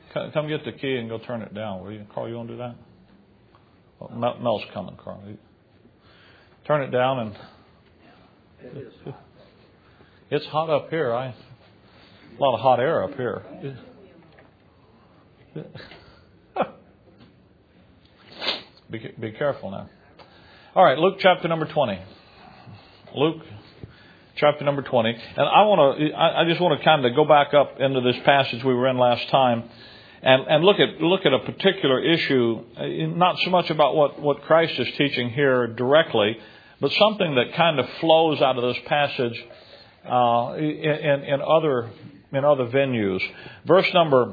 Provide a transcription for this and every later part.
Come get the key and go turn it down, will you? Carl, you want to do that? Well, Mel's coming, Carl. Turn it down and... It's hot up here. A lot of hot air up here. Be careful now. All right, Luke chapter number 20. Luke chapter number 20. And I just want to kind of go back up into this passage we were in last time and look at a particular issue, not so much about what Christ is teaching here directly, but something that kind of flows out of this passage in other venues. Verse number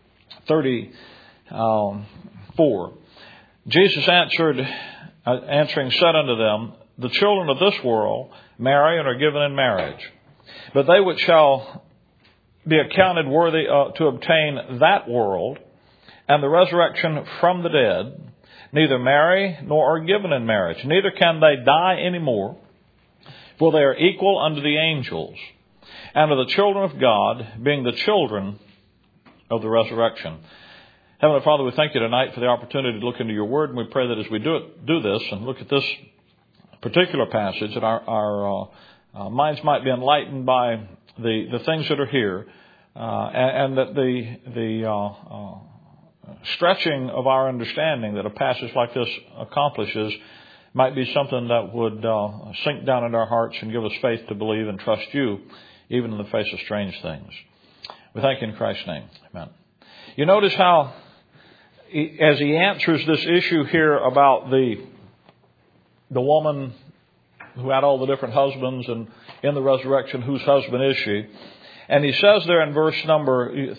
34. Jesus answering said unto them, the children of this world marry and are given in marriage. But they which shall be accounted worthy to obtain that world and the resurrection from the dead, neither marry nor are given in marriage, neither can they die any more, for they are equal unto the angels, and are the children of God, being the children of the resurrection. Heavenly Father, we thank you tonight for the opportunity to look into your word, and we pray that as we do this and look at this particular passage, that our minds might be enlightened by the things that are here, and that the stretching of our understanding that a passage like this accomplishes might be something that would sink down into our hearts and give us faith to believe and trust you, even in the face of strange things. We thank you in Christ's name. Amen. You notice how, as he answers this issue here about the woman who had all the different husbands, and in the resurrection, whose husband is she? And he says there in verse number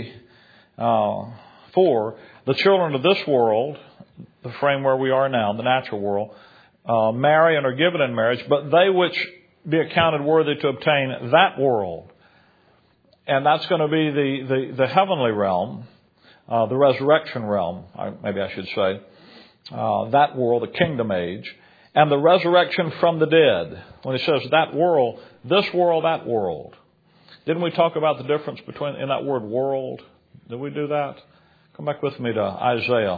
34, the children of this world, the frame where we are now, the natural world, marry and are given in marriage, but they which be accounted worthy to obtain that world. And that's going to be the heavenly realm, the resurrection realm, maybe I should say, that world, the kingdom age, and the resurrection from the dead. When he says that world, this world, that world. Didn't we talk about the difference between in that word world? Did we do that? Come back with me to Isaiah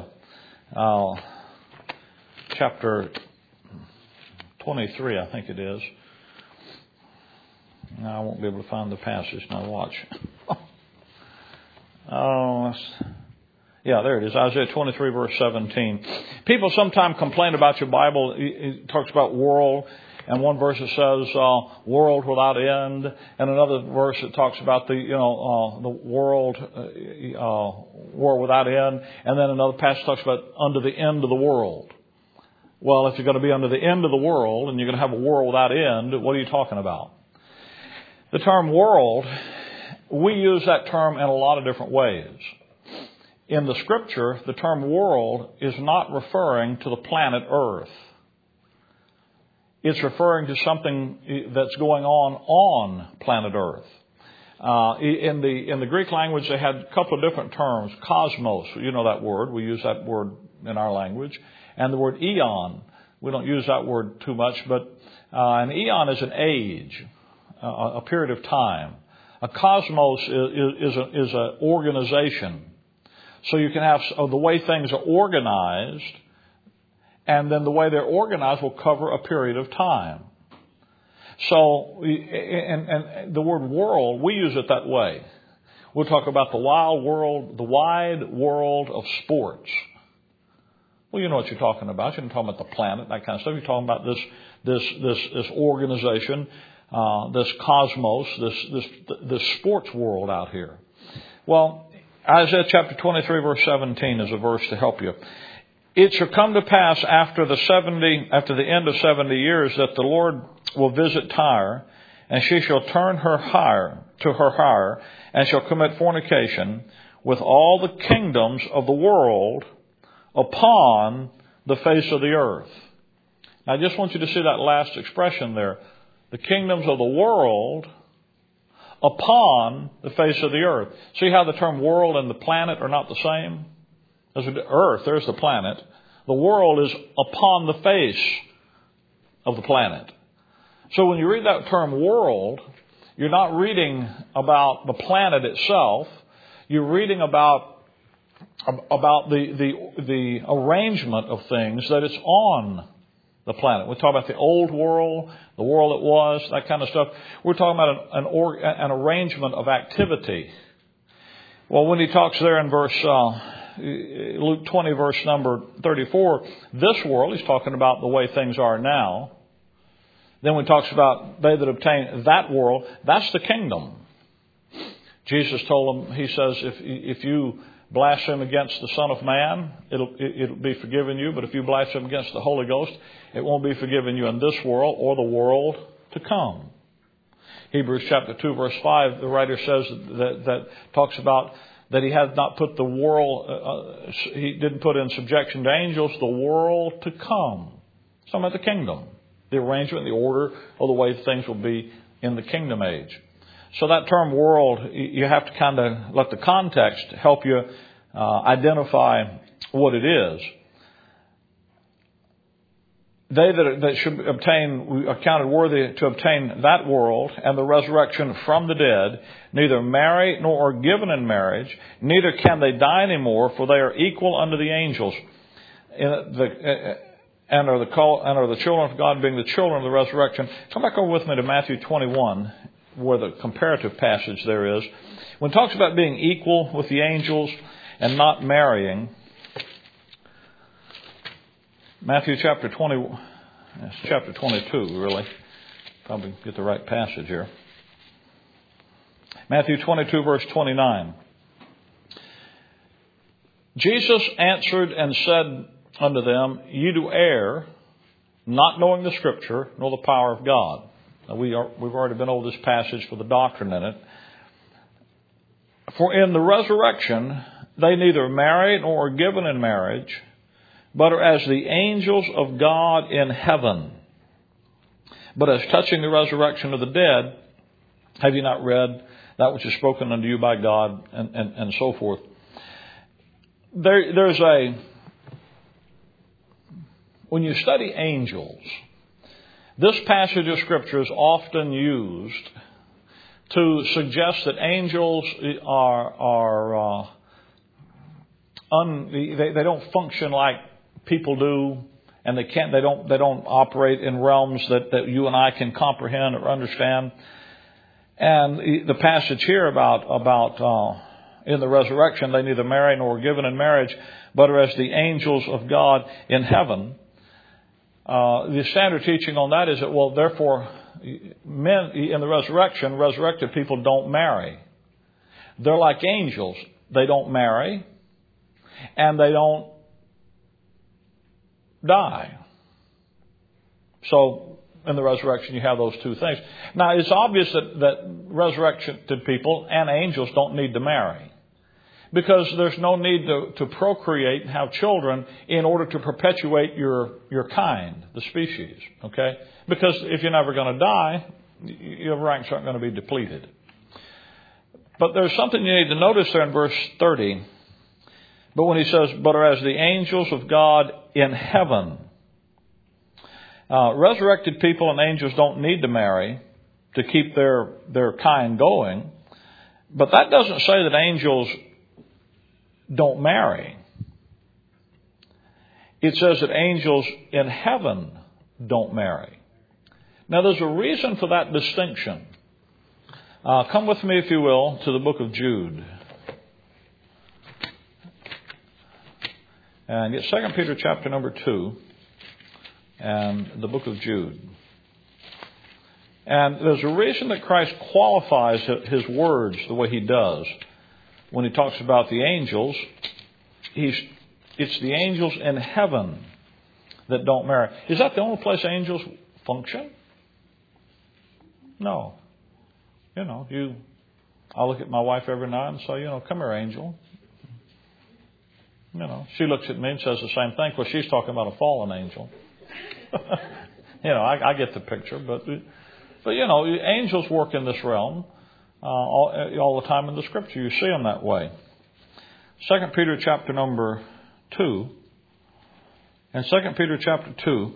chapter 23, I think it is. Now I won't be able to find the passage. Now watch. Yeah, there it is. Isaiah 23, verse 17. People sometimes complain about your Bible. It talks about world. And one verse it says world without end, and another verse it talks about the world war without end, and then another passage talks about under the end of the world. Well, if you're going to be under the end of the world and you're going to have a world without end, what are you talking about? The term world, we use that term in a lot of different ways. In the Scripture, the term world is not referring to the planet Earth. It's referring to something that's going on planet Earth. In the Greek language, they had a couple of different terms. Cosmos, you know that word. We use that word in our language. And the word eon. We don't use that word too much, but an eon is an age, a period of time. A cosmos is an organization. So you can have the way things are organized, and then the way they're organized will cover a period of time. So, and the word world, we use it that way. We'll talk about the wide world of sports. Well, you know what you're talking about. You're not talking about the planet, that kind of stuff. You're talking about this organization, this cosmos, this sports world out here. Well, Isaiah chapter 23, verse 17 is a verse to help you. It shall come to pass after the end of 70 years that the Lord will visit Tyre, and she shall turn her hire, and shall commit fornication with all the kingdoms of the world upon the face of the earth. Now, I just want you to see that last expression there. The kingdoms of the world upon the face of the earth. See how the term world and the planet are not the same? There's the earth, there's the planet. The world is upon the face of the planet. So when you read that term world, you're not reading about the planet itself. You're reading about about the arrangement of things, that it's on the planet. We talk about the old world, the world that was, that kind of stuff. We're talking about an arrangement of activity. Well, when he talks there in verse Luke 20, verse number 34, this world, he's talking about the way things are now. Then when he talks about they that obtain that world, that's the kingdom. Jesus told them, he says, if you blaspheme against the Son of Man, it'll be forgiven you. But if you blaspheme against the Holy Ghost, it won't be forgiven you in this world or the world to come. Hebrews chapter 2, verse 5, the writer says that talks about that he had not put the world, he didn't put in subjection to angels, the world to come. It's talking about the kingdom, the arrangement, the order of the way things will be in the kingdom age. So that term world, you have to kind of let the context help you identify what it is. They that should obtain, are counted worthy to obtain that world and the resurrection from the dead, neither marry nor are given in marriage, neither can they die anymore, for they are equal unto the angels, and are the children of God, being the children of the resurrection. Come back over with me to Matthew 21, where the comparative passage there is. When it talks about being equal with the angels and not marrying, Matthew chapter 20, it's chapter 22, really. Probably get the right passage here. Matthew 22, verse 29. Jesus answered and said unto them, Ye do err, not knowing the Scripture, nor the power of God. Now we've already been over this passage for the doctrine in it. For in the resurrection, they neither marry nor are given in marriage, but are as the angels of God in heaven. But as touching the resurrection of the dead, have you not read that which is spoken unto you by God, and so forth. When you study angels, this passage of Scripture is often used to suggest that angels they don't function like people do, and they don't operate in realms that you and I can comprehend or understand. And the passage here about in the resurrection, they neither marry nor are given in marriage, but are as the angels of God in heaven. The standard teaching on that is that, well, therefore, men in the resurrection, resurrected people don't marry. They're like angels. They don't marry, and they don't die. So, in the resurrection, you have those two things. Now, it's obvious that resurrected people and angels don't need to marry, because there's no need to procreate and have children in order to perpetuate your kind, the species. Okay? Because if you're never going to die, your ranks aren't going to be depleted. But there's something you need to notice there in verse 30. But when he says, but are as the angels of God in heaven. Resurrected people and angels don't need to marry to keep their kind going. But that doesn't say that angels don't marry. It says that angels in heaven don't marry. Now there's a reason for that distinction. Come with me, if you will, to the book of Jude. And get 2 Peter chapter number 2 and the book of Jude. And there's a reason that Christ qualifies his words the way he does. When he talks about the angels, it's the angels in heaven that don't marry. Is that the only place angels function? No. I look at my wife every night and say, come here, angel. She looks at me and says the same thing. Well, she's talking about a fallen angel. I get the picture, but angels work in this realm all the time in the Scripture. You see them that way. 2 Peter chapter number 2. And 2 Peter chapter 2,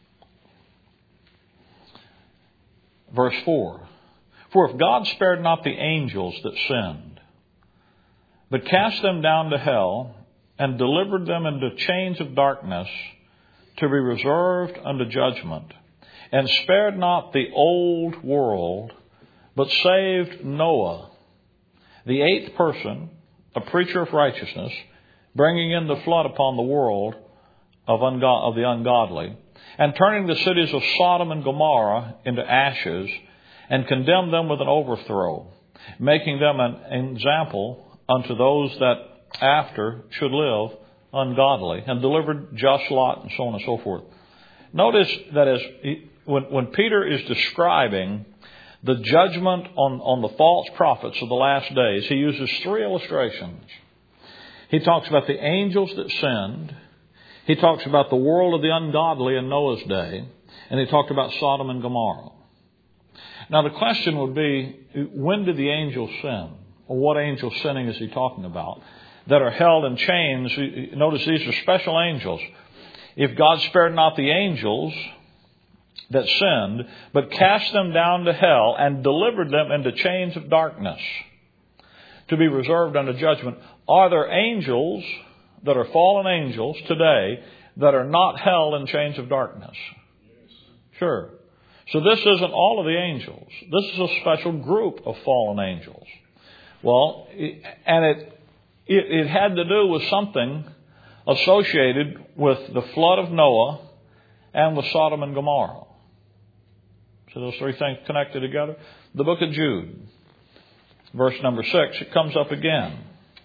verse 4. For if God spared not the angels that sinned, but cast them down to hell, and delivered them into chains of darkness to be reserved unto judgment, and spared not the old world, but saved Noah, the eighth person, a preacher of righteousness, bringing in the flood upon the world of the ungodly, and turning the cities of Sodom and Gomorrah into ashes, and condemned them with an overthrow, making them an example unto those that after should live ungodly, and delivered just Lot, and so on and so forth. Notice that when Peter is describing the judgment on the false prophets of the last days, he uses three illustrations. He talks about the angels that sinned. He talks about the world of the ungodly in Noah's day. And he talked about Sodom and Gomorrah. Now the question would be, when did the angels sin? Or what angel sinning is he talking about? That are held in chains. Notice these are special angels. If God spared not the angels that sinned, but cast them down to hell and delivered them into chains of darkness to be reserved unto judgment, are there angels that are fallen angels today that are not held in chains of darkness? Sure. So this isn't all of the angels. This is a special group of fallen angels. Well, and it had to do with something associated with the flood of Noah and with Sodom and Gomorrah. So those three things connected together. The book of Jude, verse number 6, it comes up again.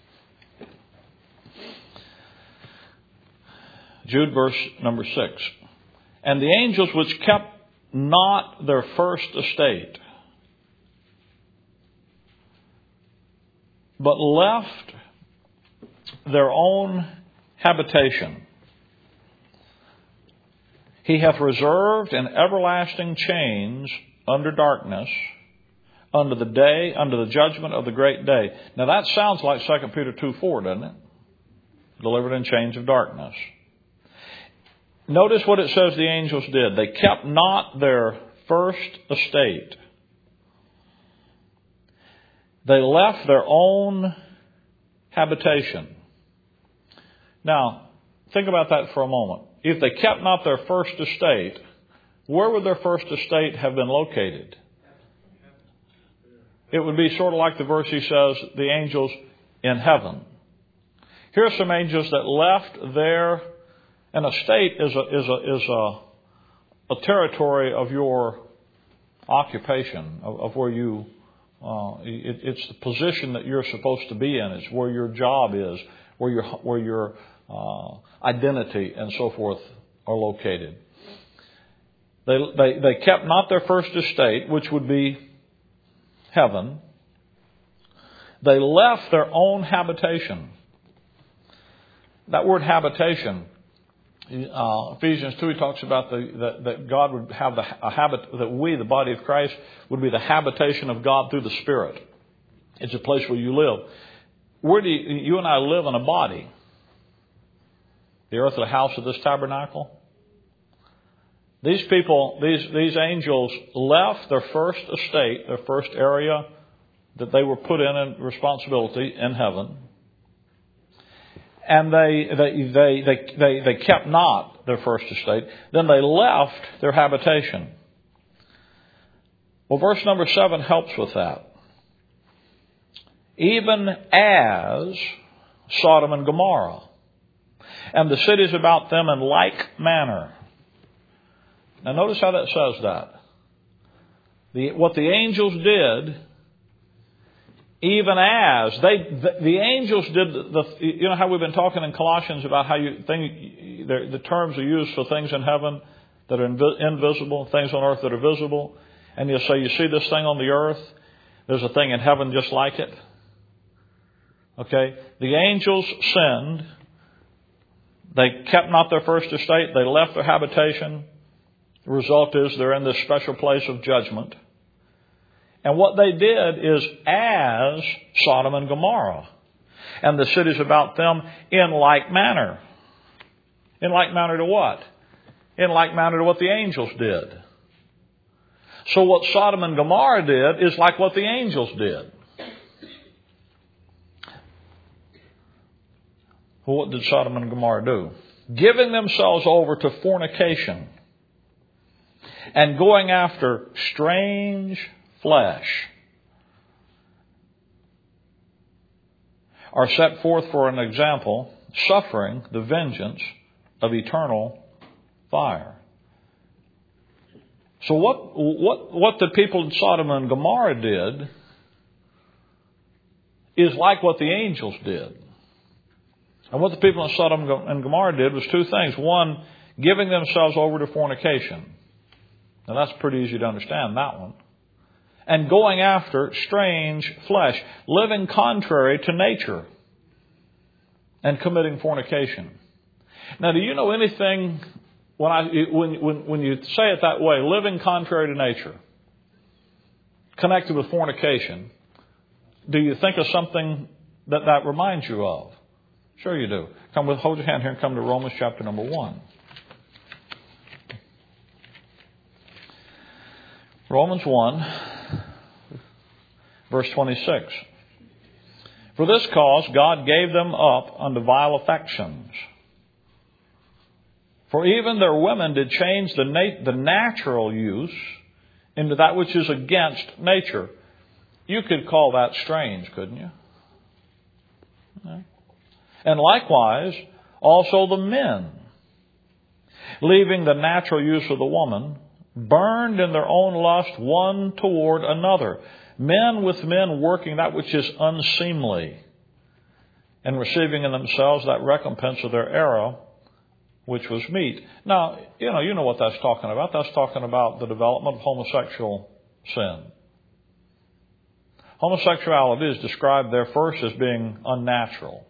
Jude, verse number 6. And the angels which kept not their first estate, but left their own habitation, he hath reserved in everlasting chains under darkness, under the judgment of the great day. Now that sounds like 2 Peter 2:4, doesn't it? Delivered in chains of darkness. Notice what it says the angels did. They kept not their first estate. They left their own habitation. Now, think about that for a moment. If they kept not their first estate, where would their first estate have been located? It would be sort of like the verse he says, the angels in heaven. Here are some angels that left their, an estate is a territory of your occupation, of where you, it's the position that you're supposed to be in. It's where your job is, where your identity and so forth are located. They kept not their first estate, which would be heaven. They left their own habitation. That word habitation, Ephesians 2, he talks about that God would have a habit, that we, the body of Christ, would be the habitation of God through the Spirit. It's a place where you live. Where do you and I live in a body? The earthly house of this tabernacle. These people, these angels left their first estate, their first area that they were put in responsibility in heaven. And they kept not their first estate. Then they left their habitation. Well, verse number 7 helps with that. Even as Sodom and Gomorrah, and the cities about them in like manner. Now notice how that says that. What the angels did, even as the angels did, you know how we've been talking in Colossians about how the terms are used for things in heaven that are invisible, things on earth that are visible, and you'll say, you see this thing on the earth, there's a thing in heaven just like it. Okay, the angels sinned. They kept not their first estate. They left their habitation. The result is they're in this special place of judgment. And what they did is as Sodom and Gomorrah and the cities about them in like manner. In like manner to what? In like manner to what the angels did. So what Sodom and Gomorrah did is like what the angels did. Well, what did Sodom and Gomorrah do? Giving themselves over to fornication and going after strange flesh are set forth for an example, suffering the vengeance of eternal fire. So what the people of Sodom and Gomorrah did is like what the angels did. And what the people of Sodom and Gomorrah did was two things. One, giving themselves over to fornication. Now that's pretty easy to understand, that one. And going after strange flesh, living contrary to nature and committing fornication. Now, do you know anything when you say it that way, living contrary to nature, connected with fornication, do you think of something that reminds you of? Sure you do. Hold your hand here and come to Romans chapter number 1. Romans 1, verse 26. For this cause God gave them up unto vile affections. For even their women did change the natural use into that which is against nature. You could call that strange, couldn't you? Okay. And likewise, also the men, leaving the natural use of the woman, burned in their own lust one toward another. Men with men working that which is unseemly, and receiving in themselves that recompense of their error, which was meat. Now, you know what that's talking about. That's talking about the development of homosexual sin. Homosexuality is described there first as being unnatural.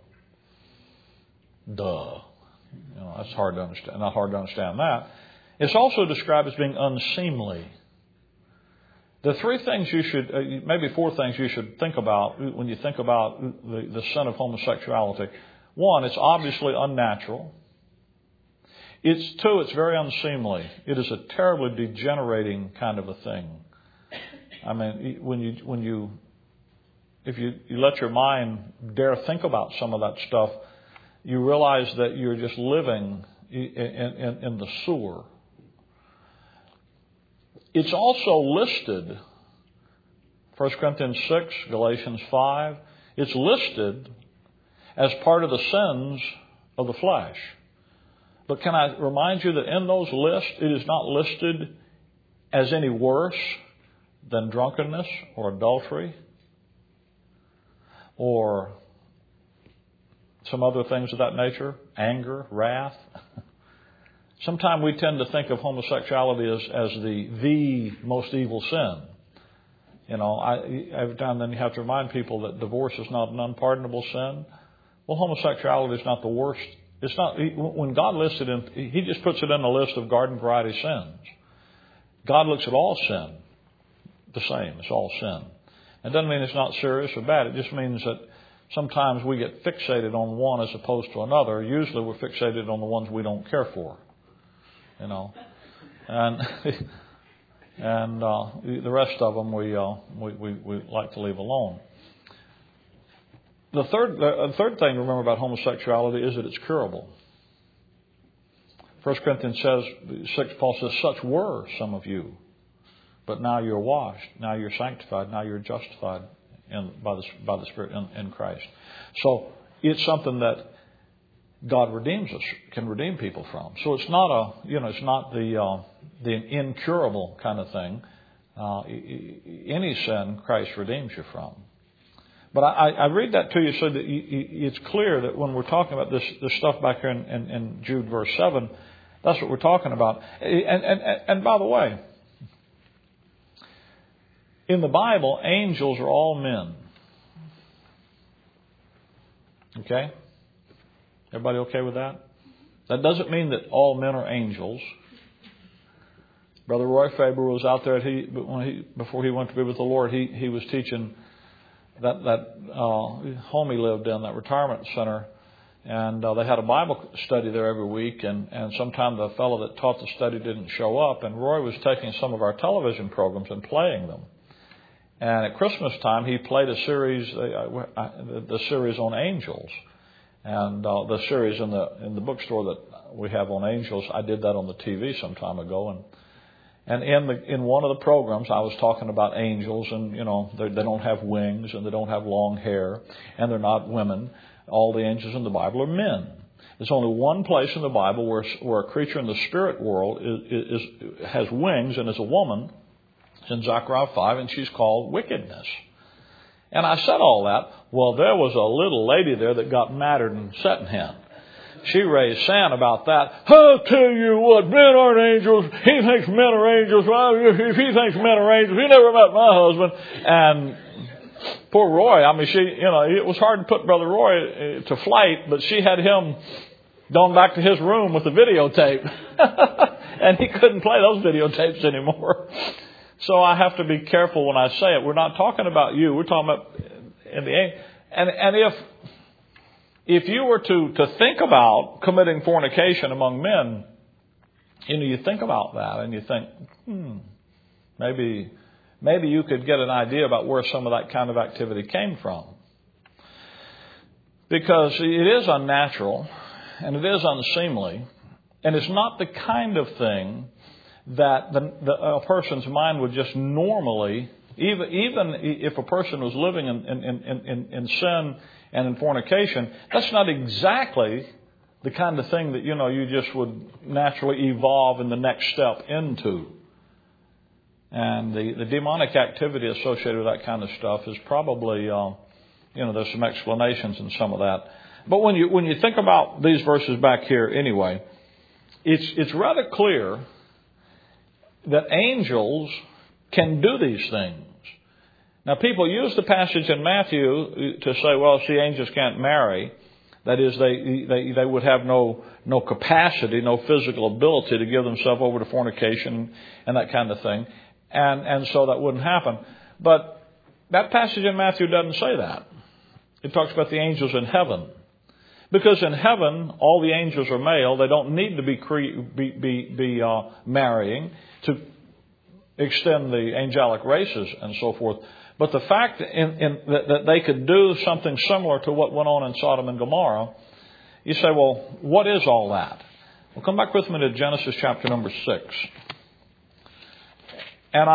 Duh. That's hard to understand. Not hard to understand that. It's also described as being unseemly. The three things you should, maybe four things you should think about when you think about the sin of homosexuality. One, it's obviously unnatural. Two, it's very unseemly. It is a terribly degenerating kind of a thing. I mean, if you let your mind dare think about some of that stuff, you realize that you're just living in the sewer. It's also listed, 1 Corinthians 6, Galatians 5, it's listed as part of the sins of the flesh. But can I remind you that in those lists, it is not listed as any worse than drunkenness or adultery or some other things of that nature, anger, wrath. Sometimes we tend to think of homosexuality as the most evil sin. Every time then you have to remind people that divorce is not an unpardonable sin. Well, homosexuality is not the worst. It's not, when God lists it in, He just puts it in the list of garden variety sins. God looks at all sin the same. It's all sin. It doesn't mean it's not serious or bad. It just means that sometimes we get fixated on one as opposed to another. Usually we're fixated on the ones we don't care for. And the rest of them we like to leave alone. The third thing to remember about homosexuality is that it's curable. 1 Corinthians 6, Paul says, such were some of you, but now you're washed, now you're sanctified, now you're justified by the Spirit in Christ. So it's something that God redeems us, can redeem people from. So it's not it's not the incurable kind of thing. Any sin Christ redeems you from. But I read that to you so that it's clear that when we're talking about this stuff back here in Jude verse 7, that's what we're talking about. And by the way, in the Bible, angels are all men. Okay? Everybody okay with that? That doesn't mean that all men are angels. Brother Roy Faber was out there before he went to be with the Lord. He was teaching that home he lived in, that retirement center, and they had a Bible study there every week. And sometime the fellow that taught the study didn't show up, and Roy was taking some of our television programs and playing them. And at Christmas time, he played a series, the series on angels. And the series in the bookstore that we have on angels, I did that on the TV some time ago. And in one of the programs, I was talking about angels, and they don't have wings, and they don't have long hair, and they're not women. All the angels in the Bible are men. There's only one place in the Bible where a creature in the spirit world has wings and is a woman. It's in Zechariah 5, and she's called wickedness. And I said all that. Well, there was a little lady there that got madder than setting hen. She raised sand about that. I'll tell you what, men aren't angels. He thinks men are angels. Well, if he thinks men are angels, he never met my husband. And poor Roy, it was hard to put Brother Roy to flight, but she had him gone back to his room with the videotape. And he couldn't play those videotapes anymore. So I have to be careful when I say it. We're not talking about you. We're talking about in the and if you were to think about committing fornication among men, you think about that and you think, maybe you could get an idea about where some of that kind of activity came from. Because it is unnatural and it is unseemly, and it's not the kind of thing that a person's mind would just normally, even if a person was living in sin and in fornication, that's not exactly the kind of thing that you just would naturally evolve in the next step into. And the demonic activity associated with that kind of stuff is probably there's some explanations in some of that. But when you think about these verses back here anyway, it's rather clear that angels can do these things. Now, people use the passage in Matthew to say, well, see, angels can't marry. That is, they would have no capacity, no physical ability to give themselves over to fornication and that kind of thing. And so that wouldn't happen. But that passage in Matthew doesn't say that. It talks about the angels in heaven. Because in heaven, all the angels are male. They don't need to be marrying to extend the angelic races and so forth. But the fact that they could do something similar to what went on in Sodom and Gomorrah, you say, well, what is all that? Well, come back with me to Genesis chapter number 6. And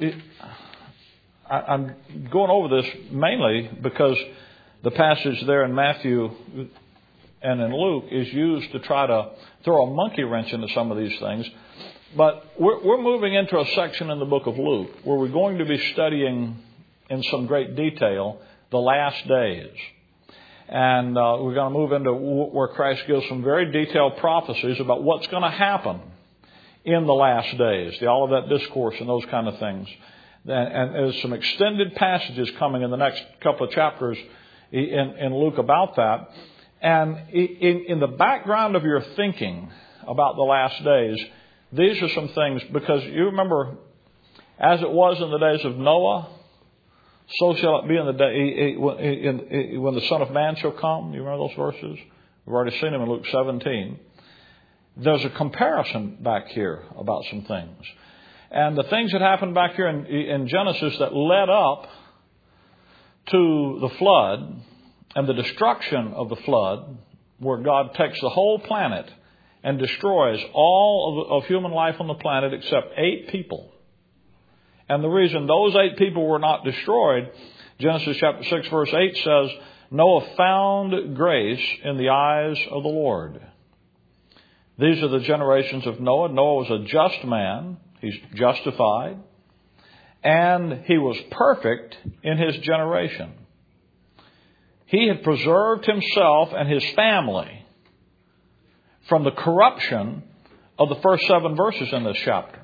I'm going over this mainly because the passage there in Matthew and in Luke is used to try to throw a monkey wrench into some of these things. But we're moving into a section in the book of Luke where we're going to be studying in some great detail the last days. And we're going to move into where Christ gives some very detailed prophecies about what's going to happen in the last days, the Olivet Discourse and those kind of things. And there's some extended passages coming in the next couple of chapters in Luke about that. And in the background of your thinking about the last days, these are some things, because you remember, as it was in the days of Noah, so shall it be in the day when the Son of Man shall come. You remember those verses? We've already seen them in Luke 17. There's a comparison back here about some things. And the things that happened back here in Genesis that led up to the flood and the destruction of the flood, where God takes the whole planet and destroys all of human life on the planet except 8 people. And the reason those 8 people were not destroyed, Genesis chapter 6 verse 8 says, Noah found grace in the eyes of the Lord. These are the generations of Noah. Noah was a just man. He's justified. And he was perfect in his generation. He had preserved himself and his family from the corruption of the first 7 verses in this chapter.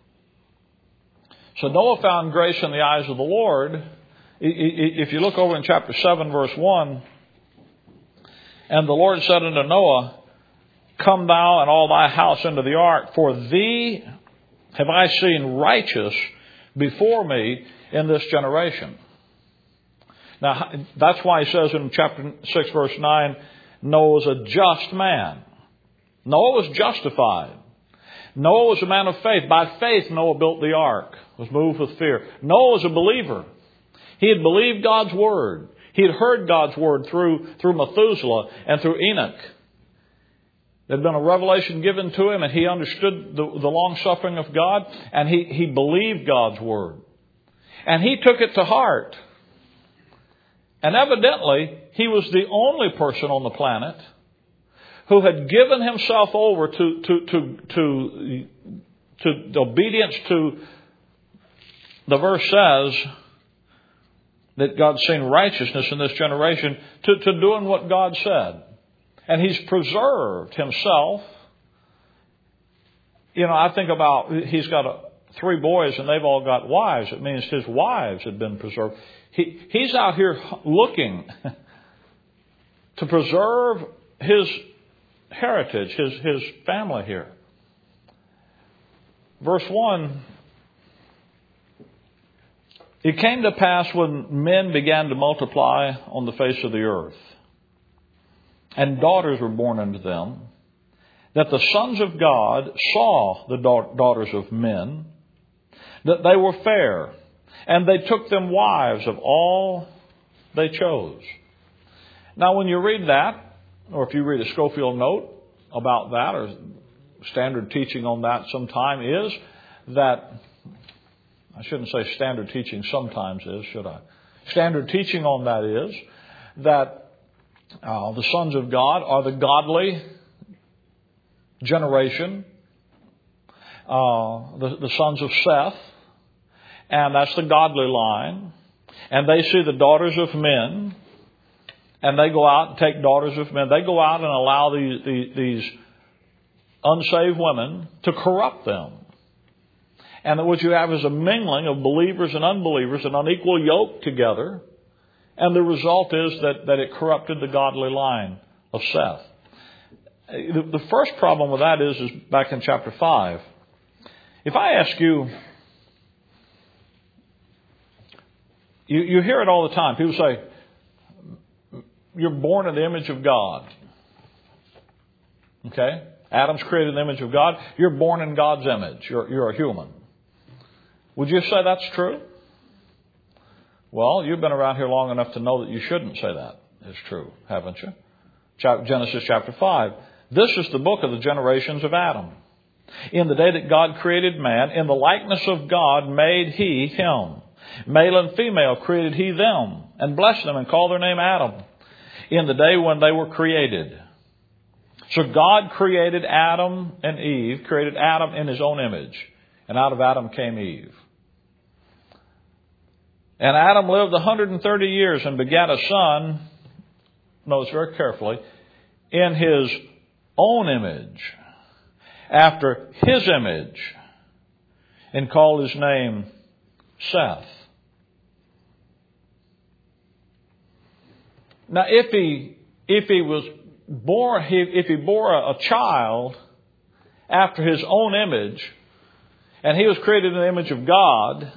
So Noah found grace in the eyes of the Lord. If you look over in chapter 7, verse 1, and the Lord said unto Noah, Come thou and all thy house into the ark, for thee have I seen righteous before me in this generation. Now, that's why he says in chapter 6, verse 9, Noah was a just man. Noah was justified. Noah was a man of faith. By faith, Noah built the ark, was moved with fear. Noah was a believer. He had believed God's word. He had heard God's Word through Methuselah and through Enoch. There had been a revelation given to him, and he understood the long-suffering of God, and he believed God's Word. And he took it to heart. And evidently, he was the only person on the planet who had given himself over to obedience to, the verse says, that God's seen righteousness in this generation, to doing what God said. And he's preserved himself. You know, I think about, he's got 3 boys and they've all got wives. It means his wives had been preserved. He's out here looking to preserve his heritage, his family here. Verse 1, it came to pass when men began to multiply on the face of the earth, and daughters were born unto them, that the sons of God saw the daughters of men, that they were fair, and they took them wives of all they chose. Now, when you read that, or if you read a Schofield note about that, or standard teaching on that sometime is that, I shouldn't say standard teaching sometimes is, should I? Standard teaching on that is that the sons of God are the godly generation, the sons of Seth, and that's the godly line. And they see the daughters of men, and they go out and take daughters of men. They go out and allow these unsaved women to corrupt them. And that what you have is a mingling of believers and unbelievers, an unequal yoke together. And the result is that it corrupted the godly line of Seth. The first problem with that is back in chapter 5. If I ask you, you hear it all the time. People say, you're born in the image of God. Okay? Adam's created in the image of God. You're born in God's image. You're a human. Would you say that's true? Well, you've been around here long enough to know that you shouldn't say that is true, haven't you? Genesis chapter 5. This is the book of the generations of Adam. In the day that God created man, in the likeness of God made he him. Male and female created he them, and blessed them and called their name Adam, in the day when they were created. So God created Adam and Eve, created Adam in his own image. And out of Adam came Eve. And Adam lived 130 years and begat a son, notice very carefully, in his own image, after his image, and called his name Seth. Now, if he bore a child after his own image, and he was created in the image of God,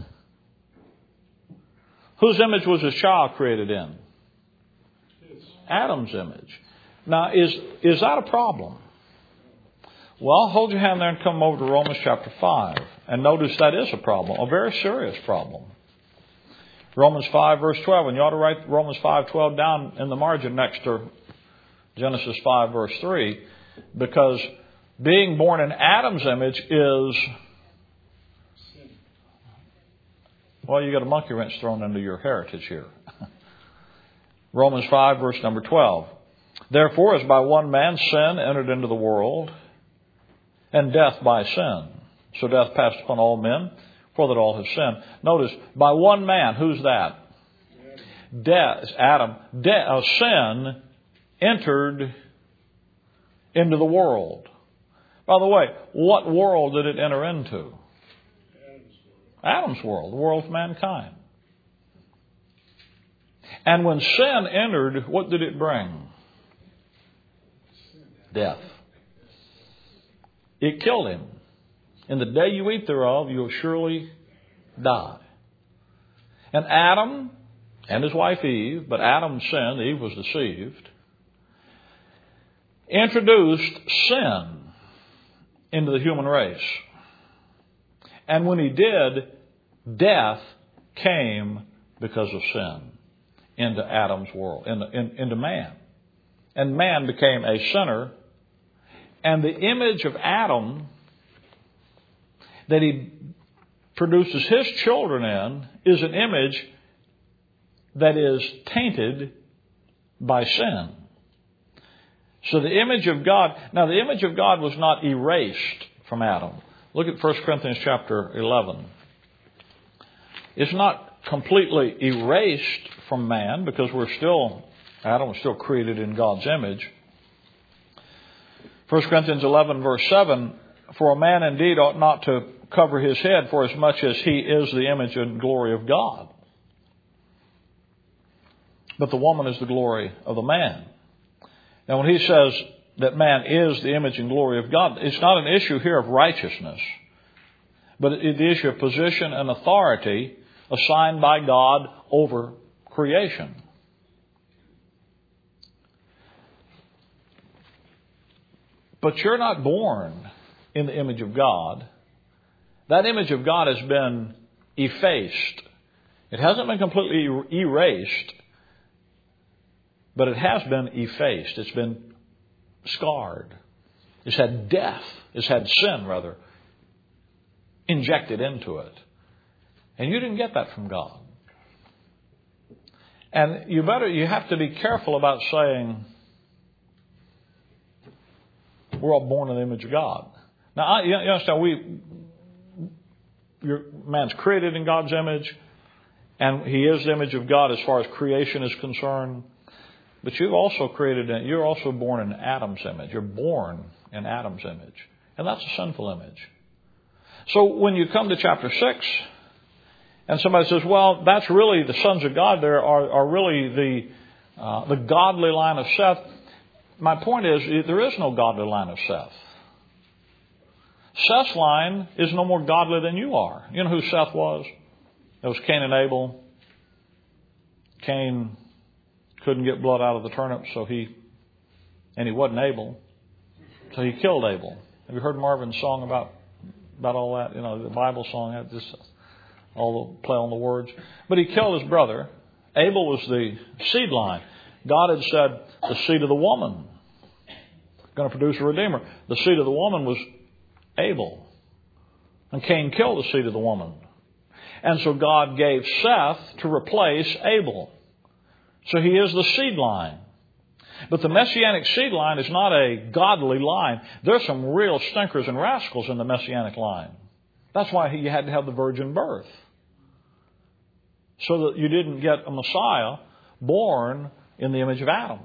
whose image was his child created in? Adam's image. Now, is that a problem? Well, hold your hand there and come over to Romans chapter 5. And notice that is a problem, a very serious problem. Romans 5 verse 12. And you ought to write Romans 5:12 down in the margin next to Genesis 5 verse 3. Because being born in Adam's image is... Well, you got a monkey wrench thrown into your heritage here. Romans 5 verse number 12. Therefore, as by one man sin entered into the world, and death by sin. So death passed upon all men, for that all have sinned. Notice, by one man, who's that? Adam. Sin entered into the world. By the way, what world did it enter into? Adam's world, the world of mankind. And when sin entered, what did it bring? Death. It killed him. In the day you eat thereof, you will surely die. And Adam and his wife Eve, but Adam sinned, Eve was deceived, introduced sin into the human race. And when he did, death came because of sin. into Adam's world, into man. And man became a sinner. And the image of Adam that he produces his children in is an image that is tainted by sin. So the image of God, now the image of God was not erased from Adam. Look at 1 Corinthians chapter 11. It's not completely erased from man because Adam was still created in God's image. 1 Corinthians 11 verse 7, for a man indeed ought not to cover his head for as much as he is the image and glory of God. But the woman is the glory of the man. Now when he says that man is the image and glory of God, it's not an issue here of righteousness, but it's the issue of position and authority assigned by God over creation. But you're not born in the image of God. That image of God has been effaced. It hasn't been completely erased, but it has been effaced. It's been scarred. It's had death. It's had sin, rather, injected into it. And you didn't get that from God. And you have to be careful about saying, we're all born in the image of God. Now, you understand, man's created in God's image, and he is the image of God as far as creation is concerned. But you're also born in Adam's image. You're born in Adam's image. And that's a sinful image. So when you come to chapter 6, and somebody says, well, that's really the sons of God there are really the godly line of Seth. My point is, there is no godly line of Seth. Seth's line is no more godly than you are. You know who Seth was? It was Cain and Abel. Cain couldn't get blood out of the turnip, and he wasn't able, so he killed Abel. Have you heard Marvin's song about all that? You know, the Bible song, just all the play on the words. But he killed his brother. Abel was the seed line. God had said, the seed of the woman going to produce a redeemer. The seed of the woman was Abel. And Cain killed the seed of the woman. And so God gave Seth to replace Abel. So he is the seed line. But the Messianic seed line is not a godly line. There's some real stinkers and rascals in the Messianic line. That's why you had to have the virgin birth. So that you didn't get a Messiah born in the image of Adam.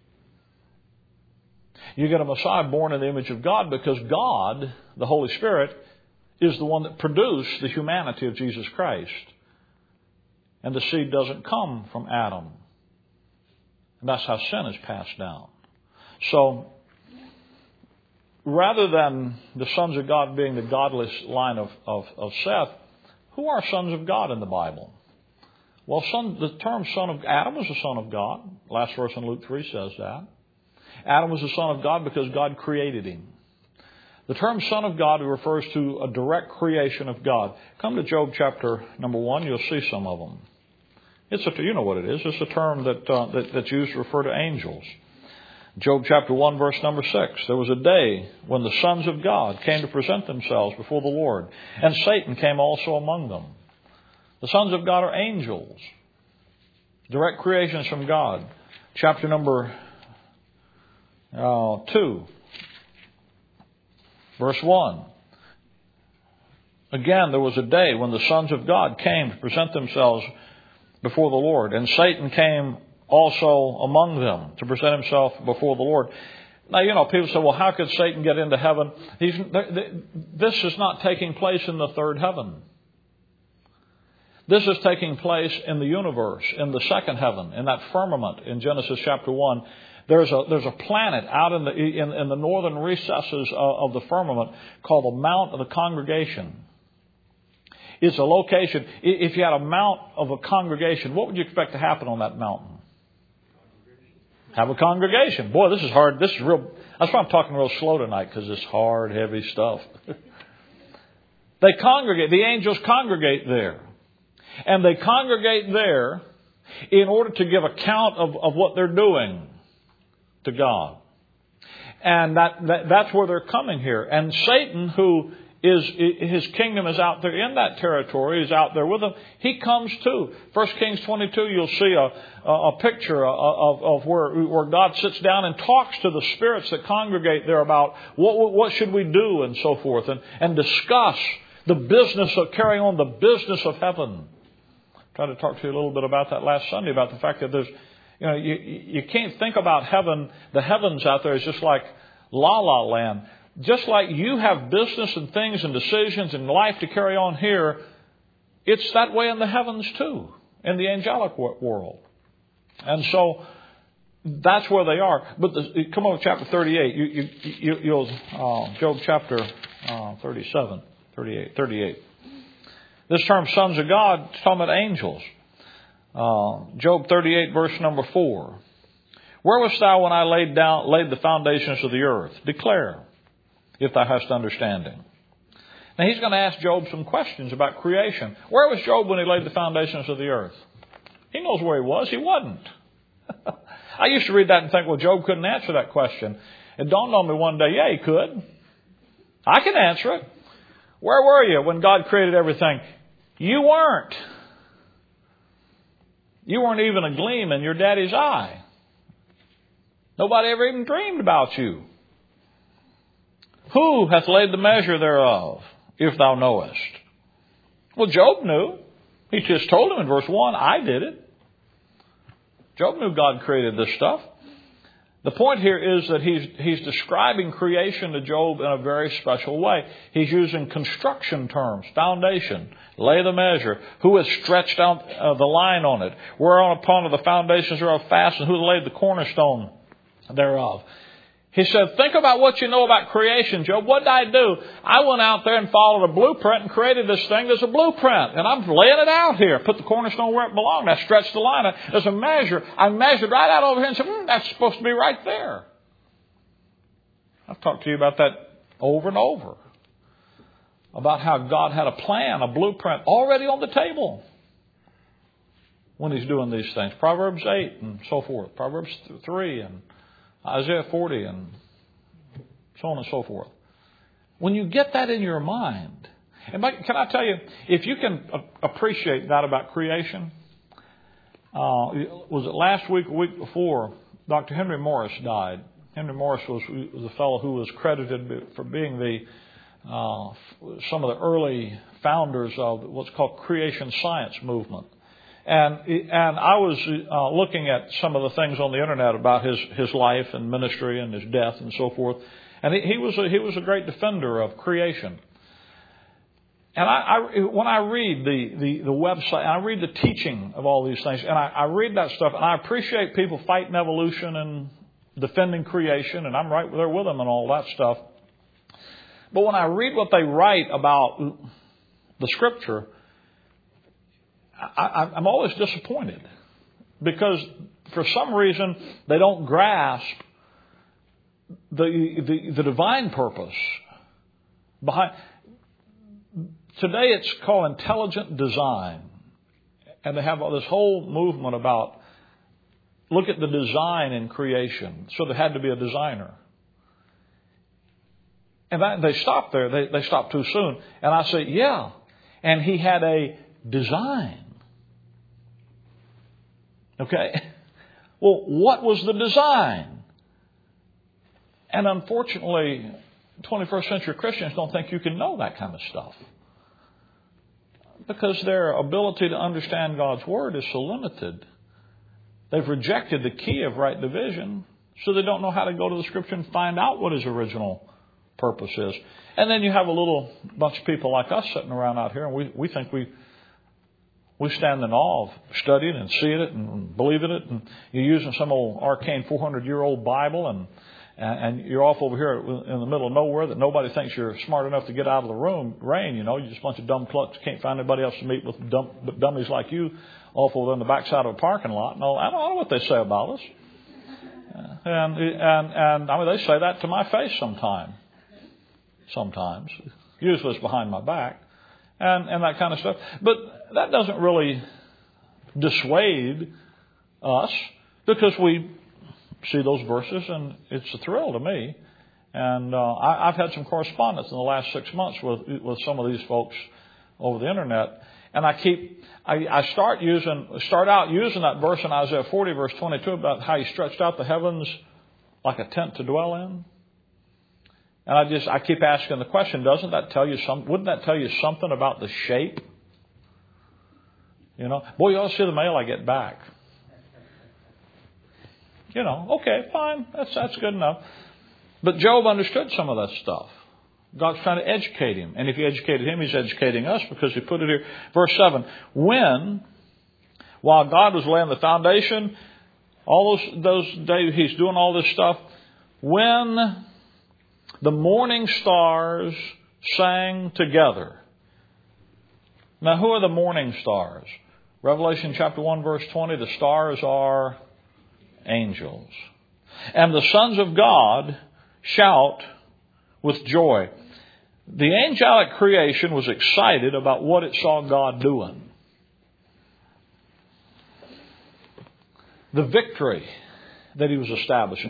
You get a Messiah born in the image of God because God, the Holy Spirit, is the one that produced the humanity of Jesus Christ. And the seed doesn't come from Adam. And that's how sin is passed down. So, rather than the sons of God being the godless line of Seth, who are sons of God in the Bible? Well, the term son of Adam was the son of God. Last verse in Luke 3 says that. Adam was the son of God because God created him. The term son of God refers to a direct creation of God. Come to Job chapter number 1, you'll see some of them. You know what it is. It's a term that's used to refer to angels. Job chapter 1 verse number 6. There was a day when the sons of God came to present themselves before the Lord, and Satan came also among them. The sons of God are angels. Direct creations from God. Chapter number 2. Verse 1. Again, there was a day when the sons of God came to present themselves before the Lord, and Satan came also among them to present himself before the Lord. Now, people say, well, how could Satan get into heaven? This is not taking place in the third heaven. This is taking place in the universe, in the second heaven, in that firmament in Genesis chapter 1. There's a planet out in the northern recesses of the firmament called the Mount of the Congregation. It's a location. If you had a mount of a congregation, what would you expect to happen on that mountain? Have a congregation. Boy, this is hard. This is real. That's why I'm talking real slow tonight, because it's hard, heavy stuff. They congregate. The angels congregate there. And they congregate there in order to give account of what they're doing to God. And that's where they're coming here. And Satan, who his kingdom is out there in that territory, is out there with them. He comes too. 1 Kings 22, you'll see a picture of where God sits down and talks to the spirits that congregate there about what should we do and so forth, and discuss the business of carrying on the business of heaven. I tried to talk to you a little bit about that last Sunday, about the fact that there's, you can't think about heaven, the heavens out there, is just like La La Land. Just like you have business and things and decisions and life to carry on here, it's that way in the heavens too, in the angelic world. And so that's where they are. But come on, chapter 38. Job chapter 38. This term sons of God is talking about angels. Job 38, verse number 4. Where wast thou when I laid the foundations of the earth? Declare, if thou hast understanding. Now he's going to ask Job some questions about creation. Where was Job when he laid the foundations of the earth? He knows where he was. He wasn't. I used to read that and think, well, Job couldn't answer that question. It dawned on me one day, yeah, he could. I can answer it. Where were you when God created everything? You weren't. You weren't even a gleam in your daddy's eye. Nobody ever even dreamed about you. Who hath laid the measure thereof, if thou knowest? Well, Job knew. He just told him in verse 1, I did it. Job knew God created this stuff. The point here is that he's describing creation to Job in a very special way. He's using construction terms, foundation, lay the measure, who has stretched out the line on it, whereon upon the foundations are fastened, who laid the cornerstone thereof. He said, think about what you know about creation, Job. What did I do? I went out there and followed a blueprint and created this thing. There's a blueprint, and I'm laying it out here. Put the cornerstone where it belonged. I stretched the line. There's a measure. I measured right out over here and said, that's supposed to be right there. I've talked to you about that over and over, about how God had a plan, a blueprint already on the table when He's doing these things. Proverbs 8 and so forth. Proverbs 3 and Isaiah 40 and so on and so forth. When you get that in your mind, and can I tell you, if you can appreciate that about creation, was it last week, or week before, Dr. Henry Morris died. Henry Morris was a fellow who was credited for being some of the early founders of what's called creation science movement. And I was looking at some of the things on the internet about his life and ministry and his death and so forth. And he was a great defender of creation. And when I read the website, and I read the teaching of all these things, and I read that stuff, and I appreciate people fighting evolution and defending creation, and I'm right there with them and all that stuff. But when I read what they write about the Scripture, I'm always disappointed, because for some reason they don't grasp the divine purpose behind. Today it's called intelligent design, and they have this whole movement about look at the design in creation. So there had to be a designer, and they stopped there. They stopped too soon, and I say, yeah, and he had a design. Okay? Well, what was the design? And unfortunately, 21st century Christians don't think you can know that kind of stuff, because their ability to understand God's Word is so limited. They've rejected the key of right division, so they don't know how to go to the Scripture and find out what His original purpose is. And then you have a little bunch of people like us sitting around out here, and we think we stand in awe of studying and seeing it and believing it. And you're using some old arcane 400-year-old Bible, and you're off over here in the middle of nowhere that nobody thinks you're smart enough to get out of the rain. You're just a bunch of dumb clucks, can't find anybody else to meet with dummies like you off over on the backside of a parking lot. No, I don't know what they say about us. And I mean, they say that to my face sometimes. Usually it's behind my back. And that kind of stuff. But that doesn't really dissuade us, because we see those verses and it's a thrill to me. And I've had some correspondence in the last 6 months with some of these folks over the internet, and I start out using that verse in Isaiah 40 verse 22 about how He stretched out the heavens like a tent to dwell in. And I keep asking the question, wouldn't that tell you something about the shape? You ought to see the mail I get back. Okay, fine, that's good enough. But Job understood some of that stuff. God's trying to educate him. And if He educated him, He's educating us, because He put it here. Verse 7, while God was laying the foundation, all those days He's doing all this stuff, when the morning stars sang together. Now, who are the morning stars? Revelation chapter 1 verse 20, the stars are angels. And the sons of God shout with joy. The angelic creation was excited about what it saw God doing. The victory that He was establishing.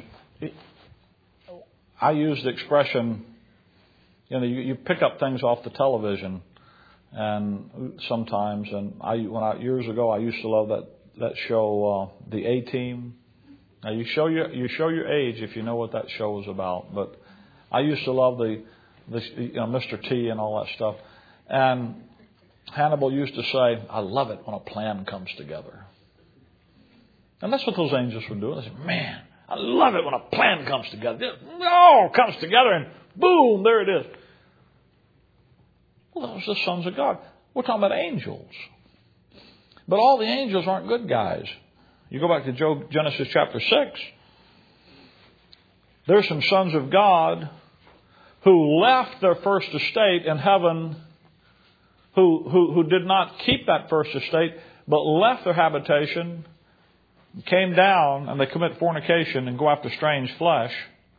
I use the expression, you pick up things off the television, and sometimes, years ago I used to love that show, The A-Team. Now you show your age if you know what that show was about, but I used to love the Mr. T and all that stuff. And Hannibal used to say, "I love it when a plan comes together." And that's what those angels were doing. They said, "Man, I love it when a plan comes together. It all comes together and boom, there it is." Well, those are the sons of God. We're talking about angels. But all the angels aren't good guys. You go back to Genesis chapter 6. There's some sons of God who left their first estate in heaven, who did not keep that first estate, but left their habitation, came down, and they commit fornication and go after strange flesh.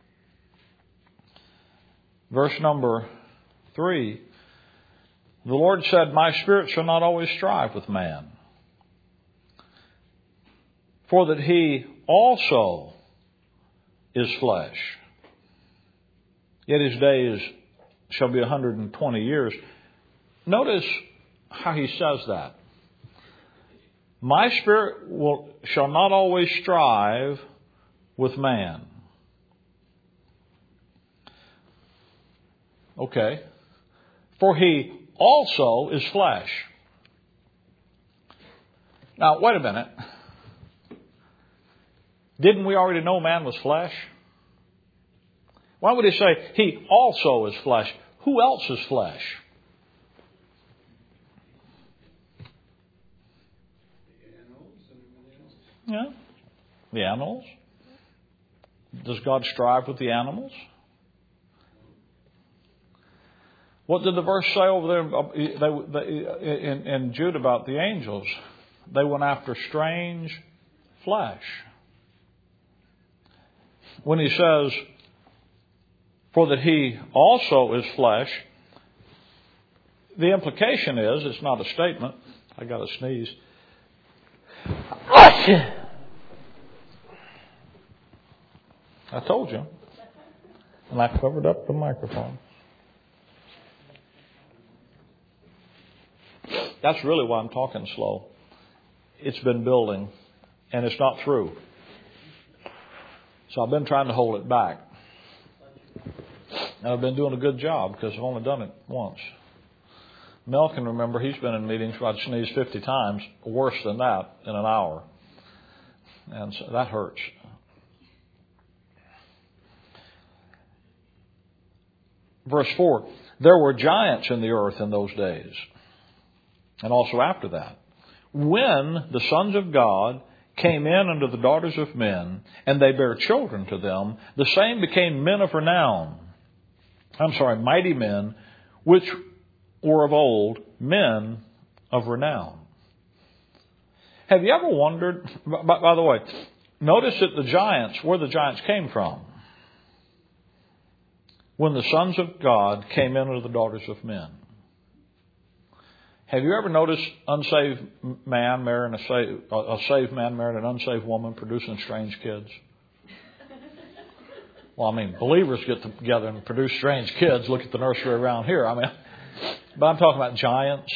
Verse number 3. The Lord said, "My spirit shall not always strive with man, for that he also is flesh. Yet his days shall be 120 years. Notice how He says that. My spirit shall not always strive with man. Okay. For he also is flesh. Now, wait a minute. Didn't we already know man was flesh? Why would He say he also is flesh? Who else is flesh? Yeah, the animals. Does God strive with the animals? What did the verse say over there in Jude about the angels? They went after strange flesh. When He says, "For that he also is flesh," the implication is, it's not a statement. I got to sneeze. I told you. And I covered up the microphone. That's really why I'm talking slow. It's been building, and it's not through. So I've been trying to hold it back. And I've been doing a good job because I've only done it once. Mel can remember he's been in meetings where I'd sneeze 50 times, worse than that, in an hour. And so that hurts. Verse 4, there were giants in the earth in those days, and also after that, when the sons of God came in unto the daughters of men, and they bare children to them, the same became men of renown. Mighty men, which were of old, men of renown. Have you ever wondered, by the way, notice that where the giants came from. When the sons of God came in unto the daughters of men. Have you ever noticed unsaved man marrying a saved man marrying an unsaved woman, producing strange kids? Well, I mean, believers get together and produce strange kids. Look at the nursery around here. But I'm talking about giants.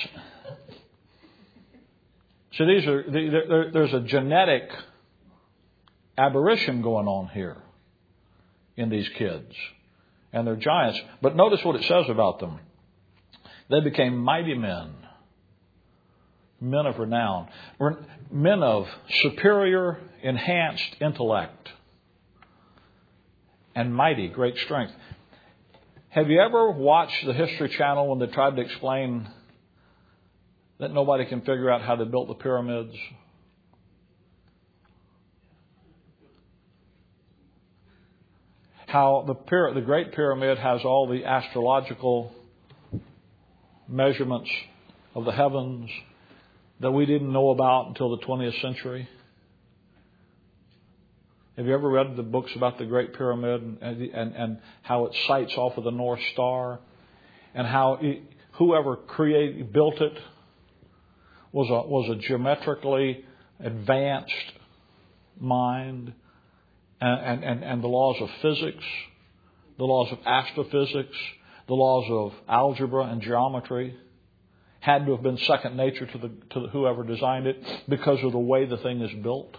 So there's a genetic aberration going on here in these kids. And they're giants. But notice what it says about them. They became mighty men. Men of renown. Men of superior, enhanced intellect. And mighty, great strength. Have you ever watched the History Channel when they tried to explain that nobody can figure out how they built the pyramids? How the Great Pyramid has all the astrological measurements of the heavens that we didn't know about until the 20th century. Have you ever read the books about the Great Pyramid and how it sights off of the North Star, and how whoever built it was a geometrically advanced mind, and the laws of physics, the laws of astrophysics, the laws of algebra and geometry had to have been second nature to whoever designed it because of the way the thing is built.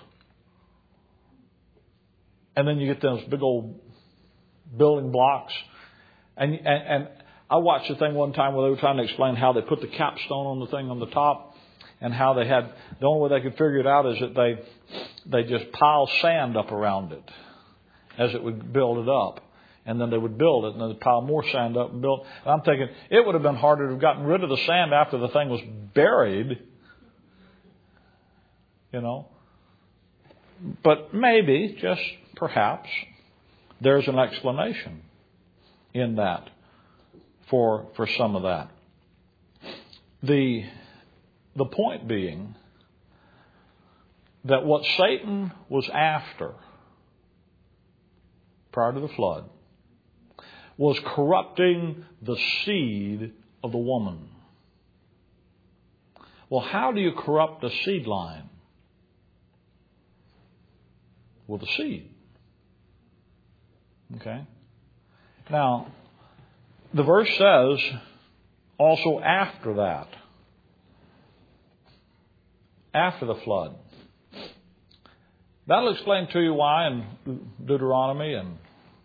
And then you get those big old building blocks. And I watched a thing one time where they were trying to explain how they put the capstone on the thing on the top, and how the only way they could figure it out is that they just pile sand up around it as it would build it up. And then they would build it, and then they'd pile more sand up and build. And I'm thinking, it would have been harder to have gotten rid of the sand after the thing was buried. You know. But maybe, just perhaps, there's an explanation in that for some of that. The point being that what Satan was after prior to the flood was corrupting the seed of the woman. Well, how do you corrupt a seed line? With a seed. Okay? Now, the verse says also after that, after the flood. That'll explain to you why in Deuteronomy and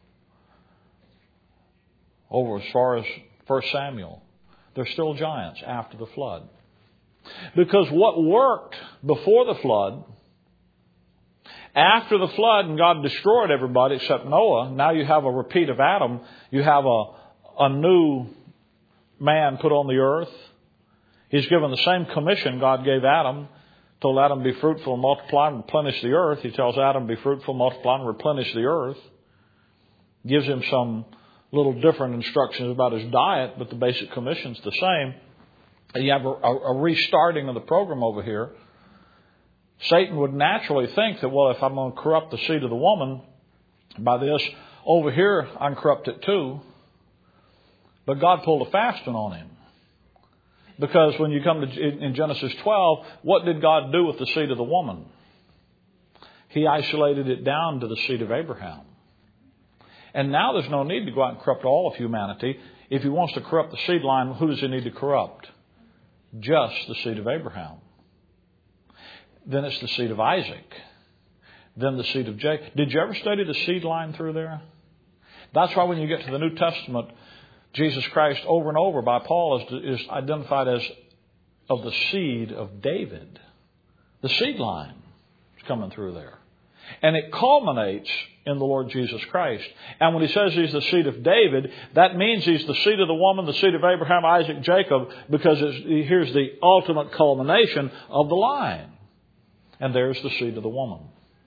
over as far as 1 Samuel, there's still giants after the flood. Because what worked before the flood, after the flood and God destroyed everybody except Noah, now you have a repeat of Adam. You have a new man put on the earth. He's given the same commission God gave Adam. Told Adam, be fruitful and multiply and replenish the earth. He tells Adam, be fruitful, multiply and replenish the earth. Gives him some little different instructions about his diet, but the basic commission's the same. And you have a restarting of the program over here. Satan would naturally think that, well, if I'm going to corrupt the seed of the woman by this, over here I can corrupt it too. But God pulled a fast one on him. Because when you come to in Genesis 12, what did God do with the seed of the woman? He isolated it down to the seed of Abraham. And now there's no need to go out and corrupt all of humanity. If he wants to corrupt the seed line, who does he need to corrupt? Just the seed of Abraham. Then it's the seed of Isaac. Then the seed of Jacob. Did you ever study the seed line through there? That's why when you get to the New Testament, Jesus Christ over and over by Paul is identified as of the seed of David. The seed line is coming through there. And it culminates in the Lord Jesus Christ. And when he says he's the seed of David, that means he's the seed of the woman, the seed of Abraham, Isaac, Jacob, because here's the ultimate culmination of the line. And there's the seed of the woman.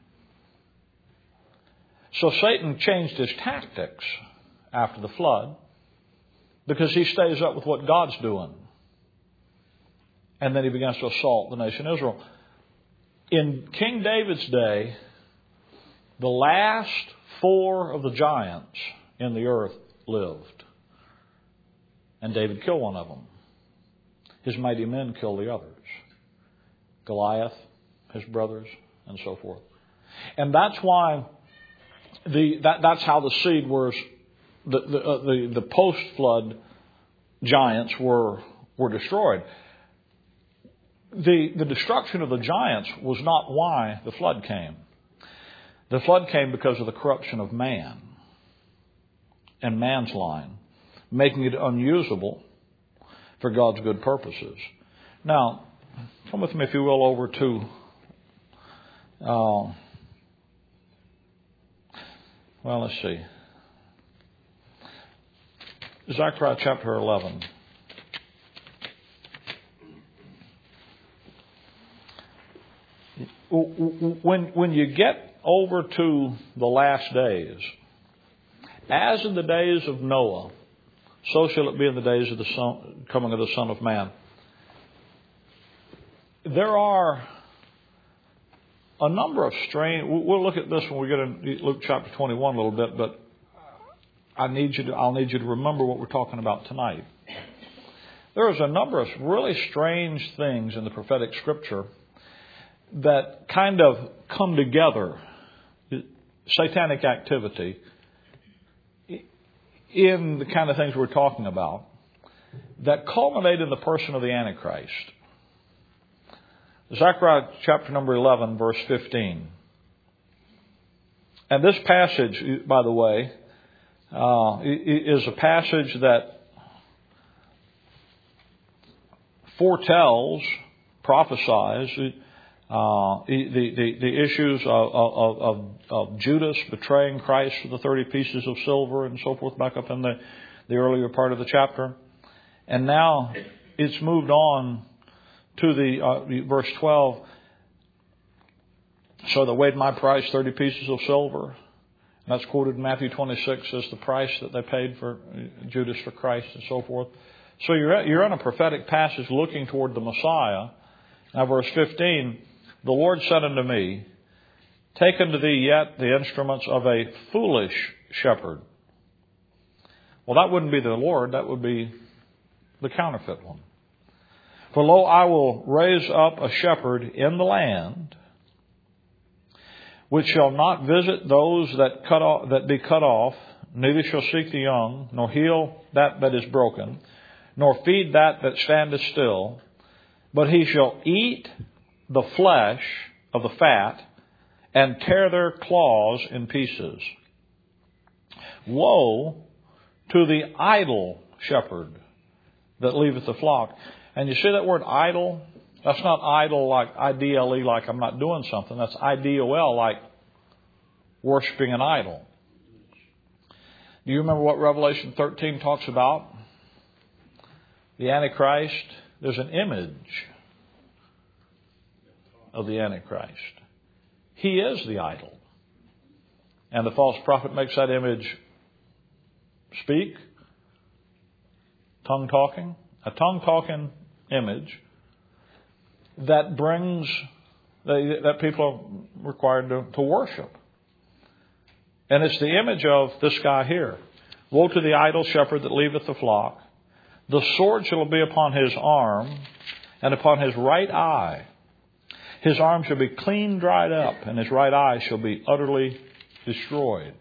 So Satan changed his tactics after the flood because he stays up with what God's doing. And then he begins to assault the nation of Israel. In King David's day, the last 4 of the giants in the earth lived. And David killed one of them. his mighty men kill the others. Goliath, his brothers, and so forth. And that's why that's how the seed was. The post-flood giants were destroyed. The destruction of the giants was not why the flood came. The flood came because of the corruption of man and man's line, making it unusable for God's good purposes. Now, come with me, if you will, over to let's see. Zechariah chapter 11. When you get over to the last days, as in the days of Noah, so shall it be in the days of the coming of the Son of Man. There are a number of strange. We'll look at this when we get in Luke chapter 21 a little bit, but I'll need you to remember what we're talking about tonight. There is a number of really strange things in the prophetic scripture that kind of come together, satanic activity, in the kind of things we're talking about, that culminate in the person of the Antichrist. Zechariah chapter number 11, verse 15. And this passage, by the way, is a passage that foretells, prophesies the issues of Judas betraying Christ for the 30 pieces of silver and so forth back up in the earlier part of the chapter. And now it's moved on to the verse 12. So they weighed my price, 30 pieces of silver. And that's quoted in Matthew 26 as the price that they paid for Judas for Christ and so forth. So you're in a prophetic passage looking toward the Messiah. Now verse 15, the Lord said unto me, take unto thee yet the instruments of a foolish shepherd. Well, that wouldn't be the Lord, that would be the counterfeit one. For lo, I will raise up a shepherd in the land, which shall not visit those that be cut off, neither shall seek the young, nor heal that is broken, nor feed that standeth still, but he shall eat the flesh of the fat, and tear their claws in pieces. Woe to the idle shepherd that leaveth the flock. And you see that word idle? That's not idle like I-D-L-E, like I'm not doing something. That's I-D-O-L, like worshiping an idol. Do you remember what Revelation 13 talks about? The Antichrist. There's an image of the Antichrist. He is the idol. And the false prophet makes that image speak, tongue-talking, a tongue-talking image that brings, that people are required to worship. And it's the image of this guy here. Woe to the idle shepherd that leaveth the flock. The sword shall be upon his arm and upon his right eye. His arm shall be clean dried up, and his right eye shall be utterly destroyed.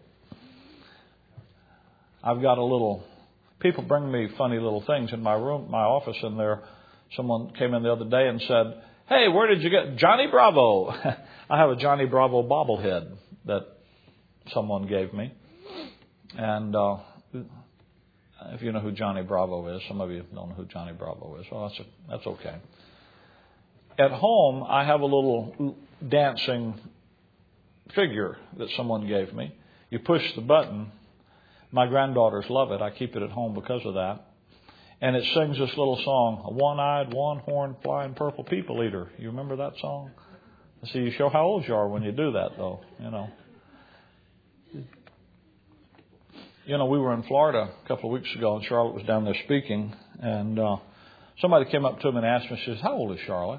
I've got people bring me funny little things in my room, my office in there. Someone came in the other day and said, hey, where did you get Johnny Bravo? I have a Johnny Bravo bobblehead that someone gave me. And if you know who Johnny Bravo is, some of you don't know who Johnny Bravo is. Well, that's okay. At home, I have a little dancing figure that someone gave me. You push the button. My granddaughters love it. I keep it at home because of that. And it sings this little song, a one-eyed, one-horned, flying purple people eater. You remember that song? See, you show how old you are when you do that, though, You know, we were in Florida a couple of weeks ago, and Charlotte was down there speaking, and somebody came up to him and asked me, she says, how old is Charlotte?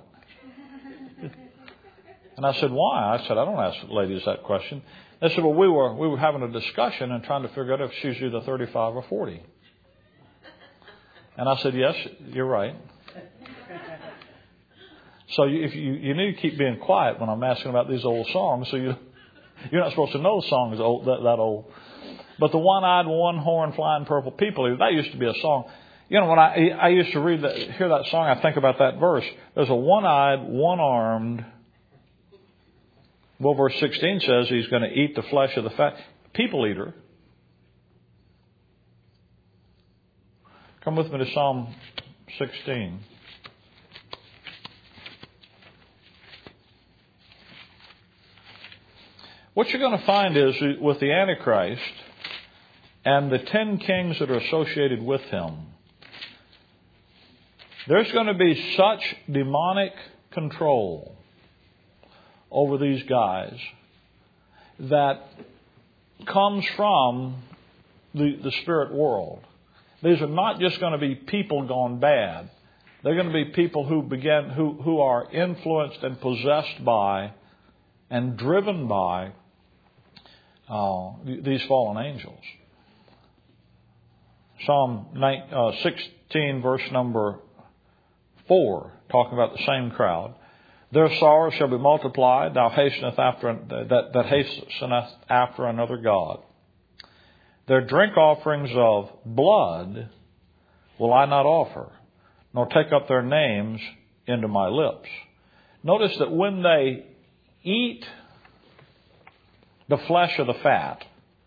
And I said, why? I said, I don't ask ladies that question. They said, well, we were having a discussion and trying to figure out if she's either 35 or 40. And I said, yes, you're right. So you need to keep being quiet when I'm asking about these old songs. So you're not supposed to know songs that old. But the one-eyed, one-horn, flying purple people eater, that used to be a song. You know, when I used to hear that song, I think about that verse. There's a one-eyed, one-armed. Well, verse 16 says he's going to eat the flesh of the fat people eater. Come with me to Psalm 16. What you're going to find is with the Antichrist and the 10 kings that are associated with him, there's going to be such demonic control over these guys that comes from the spirit world. These are not just going to be people gone bad. They're going to be people who are influenced and possessed by and driven by these fallen angels. Psalm 16, verse number 4, talking about the same crowd. Their sorrow shall be multiplied. Thou hasteneth that hasteneth after another god. Their drink offerings of blood will I not offer, nor take up their names into my lips. Notice that when they eat the flesh of the fat,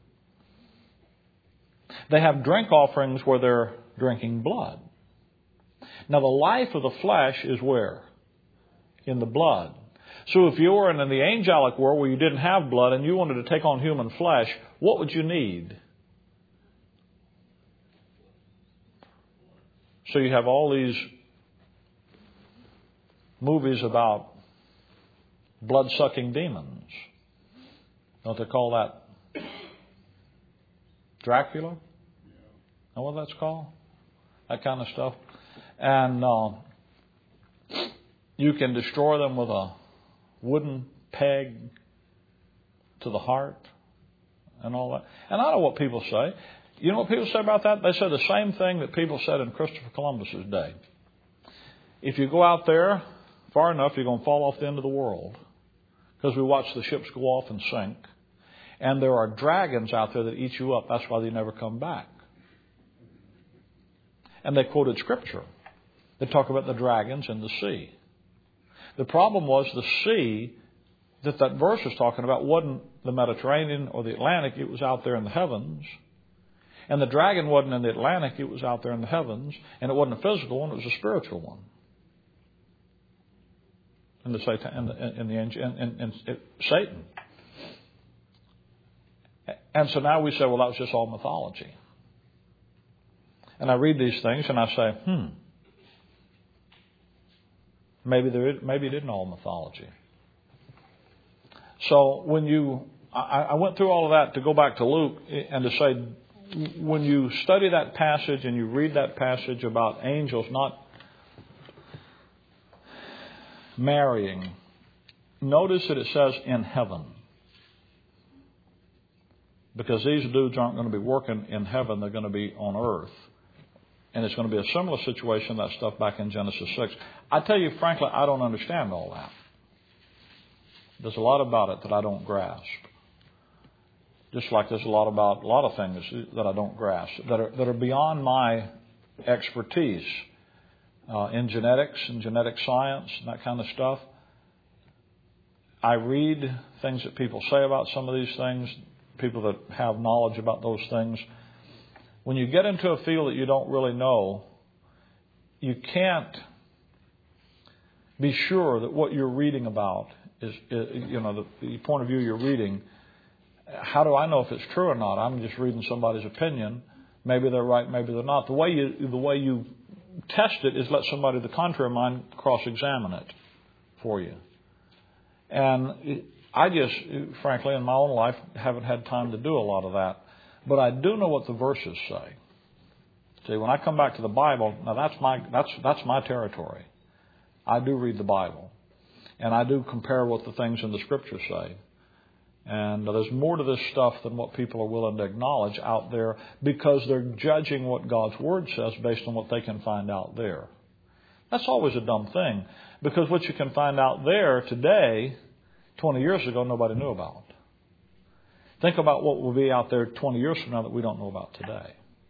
they have drink offerings where they're drinking blood. Now the life of the flesh is where? In the blood. So if you were in the angelic world where you didn't have blood and you wanted to take on human flesh, what would you need? So you have all these movies about blood-sucking demons. Don't they call that Dracula? Know what that's called? That kind of stuff. And you can destroy them with a wooden peg to the heart and all that. And I know what people say. You know what people say about that? They say the same thing that people said in Christopher Columbus's day. If you go out there far enough, you're going to fall off the end of the world. Because we watch the ships go off and sink. And there are dragons out there that eat you up. That's why they never come back. And they quoted Scripture. They talk about the dragons in the sea. The problem was the sea that verse was talking about wasn't the Mediterranean or the Atlantic. It was out there in the heavens. And the dragon wasn't in the Atlantic. It was out there in the heavens. And it wasn't a physical one. It was a spiritual one. And Satan. And so now we say, well, that was just all mythology. And I read these things and I say, maybe it isn't all mythology. So I went through all of that to go back to Luke and to say, when you study that passage and you read that passage about angels not marrying, notice that it says in heaven. Because these dudes aren't going to be working in heaven, they're going to be on earth. And it's going to be a similar situation, that stuff back in Genesis 6. I tell you, frankly, I don't understand all that. There's a lot about it that I don't grasp. Just like there's a lot about a lot of things that I don't grasp, that are beyond my expertise in genetics and genetic science and that kind of stuff. I read things that people say about some of these things, people that have knowledge about those things. When you get into a field that you don't really know, you can't be sure that what you're reading about is the point of view you're reading. How do I know if it's true or not? I'm just reading somebody's opinion. Maybe they're right, maybe they're not. The way you test it is let somebody of the contrary mind cross-examine it for you. And I just, frankly, in my own life, haven't had time to do a lot of that. But I do know what the verses say. See, when I come back to the Bible, now that's my territory. I do read the Bible. And I do compare what the things in the Scripture say. And there's more to this stuff than what people are willing to acknowledge out there, because they're judging what God's Word says based on what they can find out there. That's always a dumb thing, because what you can find out there today, 20 years ago, nobody knew about. Think about what will be out there 20 years from now that we don't know about today.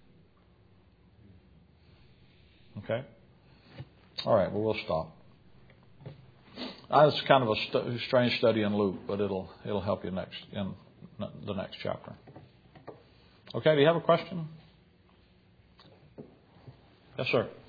Okay? All right, well, we'll stop. It's kind of a strange study in Luke, but it'll help you next in the next chapter. Okay, do you have a question? Yes, sir.